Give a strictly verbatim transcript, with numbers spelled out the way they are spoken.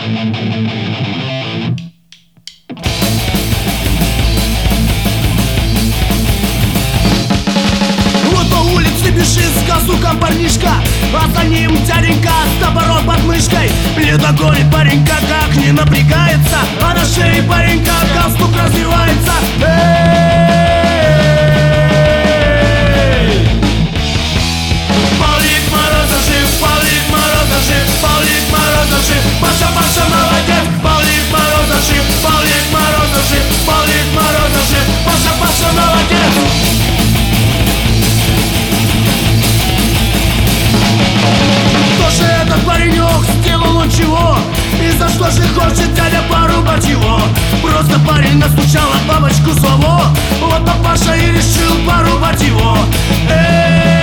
Вот по улице бежит с газуком парнишка, а за ним дяденька с топором под мышкой. Не догонит паренька, как не напрягается, а на шее паренька галстук развивается. Эй! Павлик Морозов жив, Павлик Морозов жив, Павлик Морозов жив, Паша, Паша молодец. Павлик Морозов жив, Павлик Морозов жив, Павлик Морозов жив, Паша, Паша молодец. Что же этот паренек, сделал он чего? И за что же хочет дядя порубать его? Просто парень настучал, а бабочку слова. Вот папаша и решил порубать его. Эй!